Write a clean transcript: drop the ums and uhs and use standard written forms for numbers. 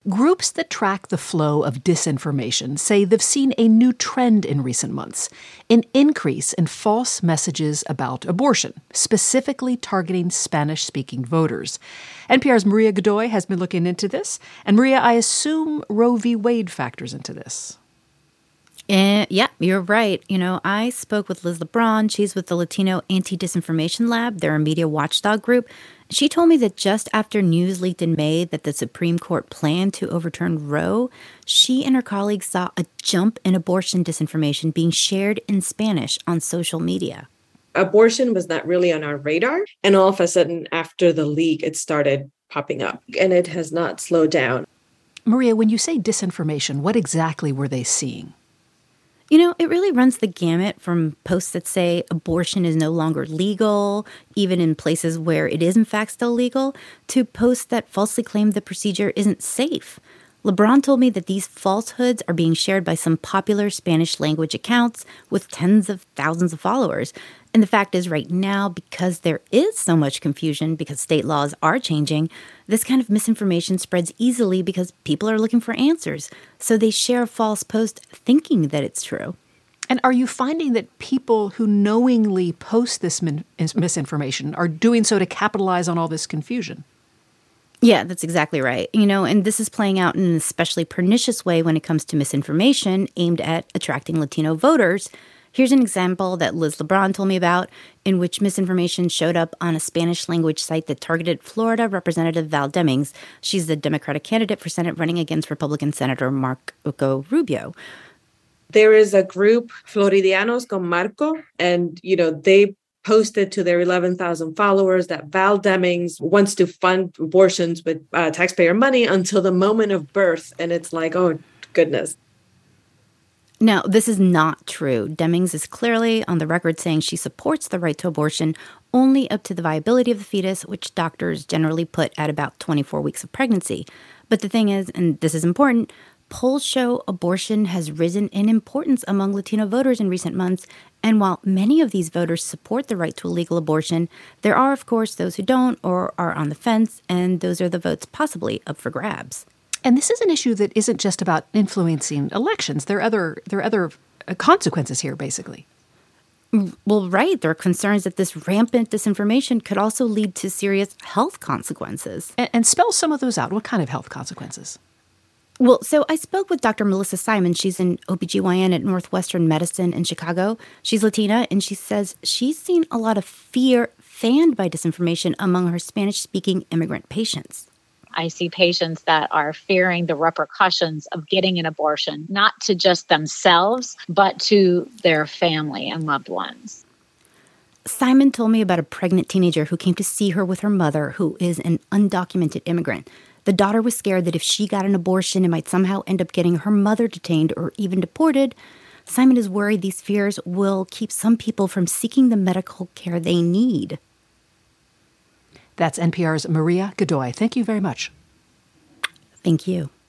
Groups that track the flow of disinformation say they've seen a new trend in recent months, an increase in false messages about abortion, specifically targeting Spanish-speaking voters. NPR's Maria Godoy has been looking into this. And Maria, I assume Roe v. Wade factors into this. Yeah, you're right. I spoke with Liz LeBron. She's with the Latino Anti-Disinformation Lab. They're a media watchdog group. She told me that just after news leaked in May that the Supreme Court planned to overturn Roe, she and her colleagues saw a jump in abortion disinformation being shared in Spanish on social media. Abortion was not really on our radar. And all of a sudden, after the leak, it started popping up. And it has not slowed down. Maria, when you say disinformation, what exactly were they seeing? It really runs the gamut from posts that say abortion is no longer legal, even in places where it is in fact still legal, to posts that falsely claim the procedure isn't safe. LeBron told me that these falsehoods are being shared by some popular Spanish language accounts with tens of thousands of followers. And the fact is right now, because there is so much confusion because state laws are changing, this kind of misinformation spreads easily because people are looking for answers. So they share a false post thinking that it's true. And are you finding that people who knowingly post this misinformation are doing so to capitalize on all this confusion? Yeah, that's exactly right. And this is playing out in an especially pernicious way when it comes to misinformation aimed at attracting Latino voters. Here's an example that Liz LeBron told me about, in which misinformation showed up on a Spanish-language site that targeted Florida Representative Val Demings. She's the Democratic candidate for Senate running against Republican Senator Marco Rubio. There is a group, Floridianos con Marco, and, they posted to their 11,000 followers that Val Demings wants to fund abortions with taxpayer money until the moment of birth. And it's like, oh, goodness. Now, this is not true. Demings is clearly on the record saying she supports the right to abortion only up to the viability of the fetus, which doctors generally put at about 24 weeks of pregnancy. But the thing is, and this is important, polls show abortion has risen in importance among Latino voters in recent months. And while many of these voters support the right to a legal abortion, there are, of course, those who don't or are on the fence, and those are the votes possibly up for grabs. And this is an issue that isn't just about influencing elections. There are other consequences here, basically. Well, right. There are concerns that this rampant disinformation could also lead to serious health consequences. And spell some of those out. What kind of health consequences? Well, so I spoke with Dr. Melissa Simon. She's an OBGYN at Northwestern Medicine in Chicago. She's Latina, and she says she's seen a lot of fear fanned by disinformation among her Spanish-speaking immigrant patients. I see patients that are fearing the repercussions of getting an abortion, not to just themselves, but to their family and loved ones. Simon told me about a pregnant teenager who came to see her with her mother, who is an undocumented immigrant. The daughter was scared that if she got an abortion, it might somehow end up getting her mother detained or even deported. Simon is worried these fears will keep some people from seeking the medical care they need. That's NPR's Maria Godoy. Thank you very much. Thank you.